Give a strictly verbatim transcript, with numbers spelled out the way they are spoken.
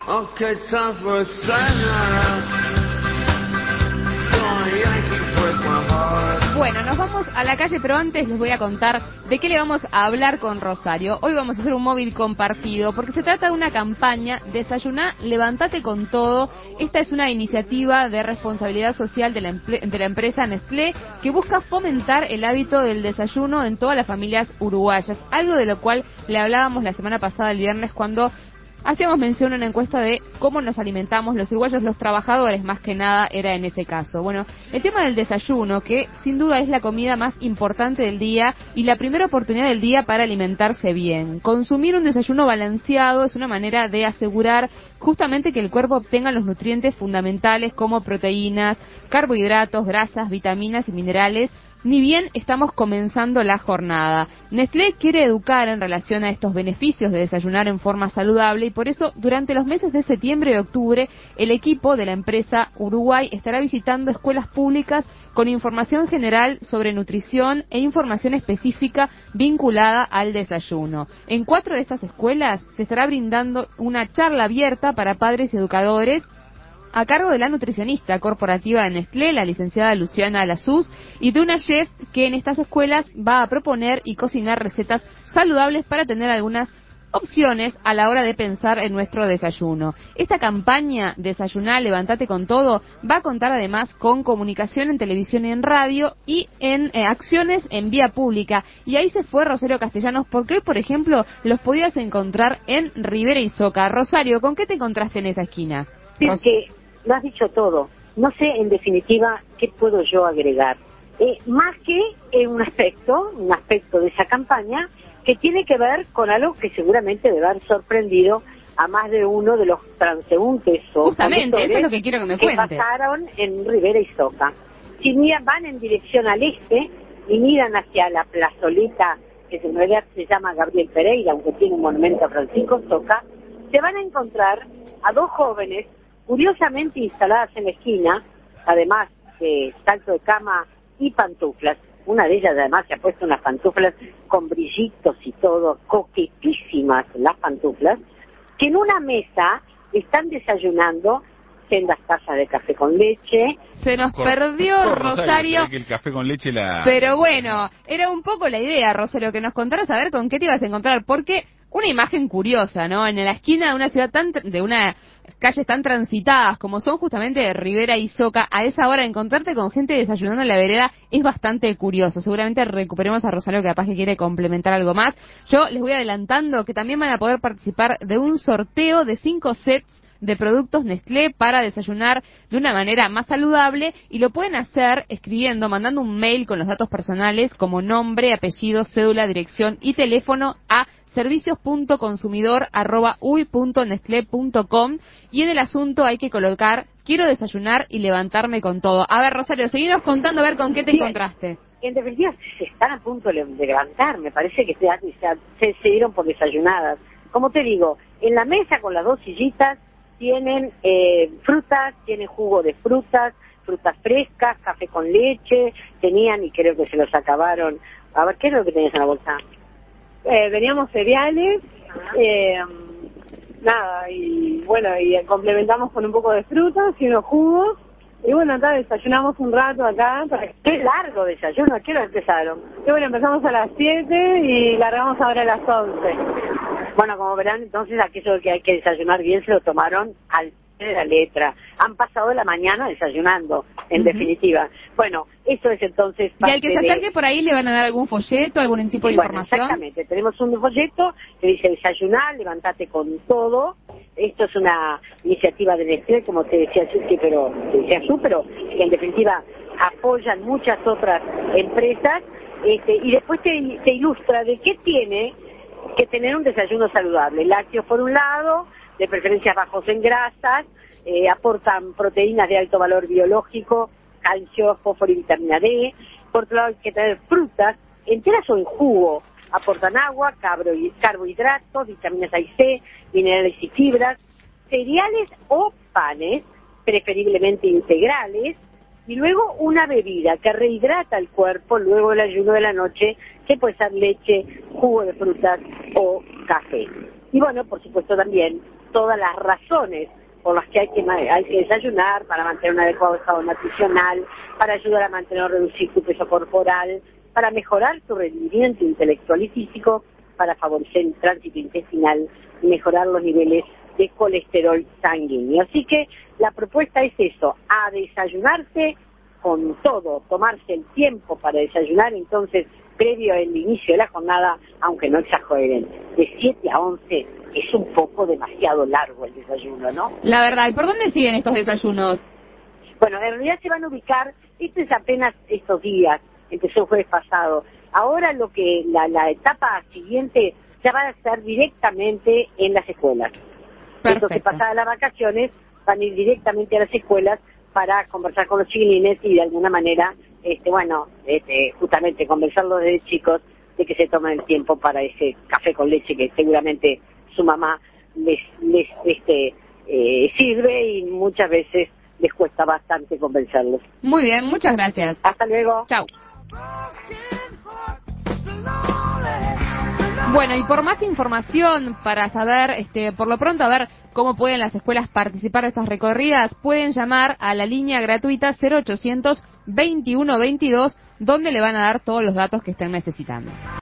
Okay, time for a sayonara. Going Yankees break my heart. Bueno, nos vamos a la calle, pero antes les voy a contar de qué le vamos a hablar con Rosario. Hoy vamos a hacer un móvil compartido, porque se trata de una campaña, Desayuná, Levantate con Todo. Esta es una iniciativa de responsabilidad social de la, de la empresa Nestlé, que busca fomentar el hábito del desayuno en todas las familias uruguayas, algo de lo cual le hablábamos la semana pasada, el viernes, cuando hacíamos mención a una encuesta de cómo nos alimentamos los uruguayos, los trabajadores, más que nada era en ese caso. Bueno, el tema del desayuno, que sin duda es la comida más importante del día y la primera oportunidad del día para alimentarse bien. Consumir un desayuno balanceado es una manera de asegurar justamente que el cuerpo obtenga los nutrientes fundamentales como proteínas, carbohidratos, grasas, vitaminas y minerales, ni bien estamos comenzando la jornada. Nestlé quiere educar en relación a estos beneficios de desayunar en forma saludable y por eso durante los meses de septiembre y octubre el equipo de la empresa Uruguay estará visitando escuelas públicas con información general sobre nutrición e información específica vinculada al desayuno. En cuatro de estas escuelas se estará brindando una charla abierta para padres y educadores a cargo de la nutricionista corporativa de Nestlé, la licenciada Luciana Lasuz, y de una chef que en estas escuelas va a proponer y cocinar recetas saludables para tener algunas opciones a la hora de pensar en nuestro desayuno. Esta campaña, Desayuná, Levantate con Todo, va a contar además con comunicación en televisión y en radio y en eh, acciones en vía pública. Y ahí se fue Rosario Castellanos, porque hoy, por ejemplo, los podías encontrar en Rivera y Soca. Rosario, ¿con qué te encontraste en esa esquina? Es que lo has dicho todo. No sé, en definitiva, qué puedo yo agregar. Eh, más que eh, un aspecto, un aspecto de esa campaña que tiene que ver con algo que seguramente debe haber sorprendido a más de uno de los transeúntes o justamente, eso es lo que quiero que me que cuentes. pasaron en Rivera y Soca. Si miran, van en dirección al este y miran hacia la plazoleta, que en realidad se llama Gabriel Pereira, aunque tiene un monumento a Francisco Soca, se van a encontrar a dos jóvenes curiosamente instaladas en la esquina, además de salto de cama y pantuflas. Una de ellas además se ha puesto unas pantuflas con brillitos y todo, coquetísimas las pantuflas, que en una mesa están desayunando sendas tazas de café con leche. Se nos Cor- perdió Cor- Rosario, que el café con leche la... pero bueno, era un poco la idea, Rosario, que nos contaras a ver con qué te ibas a encontrar, porque una imagen curiosa, ¿no? En la esquina de una ciudad tan, de una calles tan transitadas como son justamente Rivera y Soca, a esa hora encontrarte con gente desayunando en la vereda es bastante curioso. Seguramente recuperemos a Rosario, que capaz que quiere complementar algo más. Yo les voy adelantando que también van a poder participar de un sorteo de cinco sets de productos Nestlé para desayunar de una manera más saludable, y lo pueden hacer escribiendo, mandando un mail con los datos personales como nombre, apellido, cédula, dirección y teléfono a servicios punto consumidor arroba uy punto nestlé punto com, y en el asunto hay que colocar quiero desayunar y levantarme con todo. A ver, Rosario, seguinos contando a ver con qué te Bien. encontraste. En definitiva, se están a punto de levantar, me parece que se, se, se dieron por desayunadas. Como te digo, en la mesa con las dos sillitas tienen eh, frutas, tienen jugo de frutas, frutas frescas, café con leche, tenían, y creo que se los acabaron. A ver, ¿qué es lo que tenías en la bolsa? Eh, veníamos cereales, eh, nada, y bueno, y complementamos con un poco de frutas y unos jugos, y bueno, acá desayunamos un rato acá. Para que... Qué largo desayuno, ¿a qué hora empezaron? Y bueno, empezamos a las siete y largamos ahora a las once. Bueno, como verán, entonces aquello que hay que desayunar bien se lo tomaron al pie de la letra. Han pasado la mañana desayunando, en uh-huh. definitiva. Bueno, eso es entonces... Y al que se acerque de... por ahí le van a dar algún folleto, algún tipo de bueno, información. Exactamente, tenemos un folleto que dice desayunar, levantate con todo. Esto es una iniciativa de Nestlé, como te decía Susi, pero te decía Su, pero que en definitiva apoyan muchas otras empresas, este, y después te, te ilustra de qué tiene que tener un desayuno saludable. Lácteos por un lado, de preferencia bajos en grasas, eh, aportan proteínas de alto valor biológico, calcio, fósforo y vitamina D. Por otro lado hay que tener frutas, enteras o en jugo, aportan agua, carbohidratos, vitaminas A y C, minerales y fibras, cereales o panes, preferiblemente integrales, y luego una bebida que rehidrata el cuerpo luego del ayuno de la noche, que puede ser leche, jugo de frutas o café. Y bueno, por supuesto también todas las razones por las que hay que, hay que desayunar, para mantener un adecuado estado nutricional, para ayudar a mantener o reducir tu peso corporal, para mejorar tu rendimiento intelectual y físico, para favorecer el tránsito intestinal y mejorar los niveles de colesterol sanguíneo. Así que la propuesta es eso, a desayunarse con todo, tomarse el tiempo para desayunar, entonces, previo al inicio de la jornada, aunque no exageren, de siete a once es un poco demasiado largo el desayuno, ¿no? La verdad, ¿y por dónde siguen estos desayunos? Bueno, en realidad se van a ubicar, esto es apenas estos días, empezó el jueves pasado. Ahora lo que la, la etapa siguiente ya va a ser directamente en las escuelas. Perfecto. Entonces, pasadas las vacaciones, van a ir directamente a las escuelas para conversar con los chiquilines y de alguna manera, este, bueno, este, justamente convencerlos desde chicos de que se tomen el tiempo para ese café con leche que seguramente su mamá les, les este, eh, sirve y muchas veces les cuesta bastante convencerlos. Muy bien, muchas gracias. Hasta luego. Chau. Bueno, y por más información, para saber, este, por lo pronto, a ver cómo pueden las escuelas participar de estas recorridas, pueden llamar a la línea gratuita cero ochocientos veintiuno veintidós, donde le van a dar todos los datos que estén necesitando.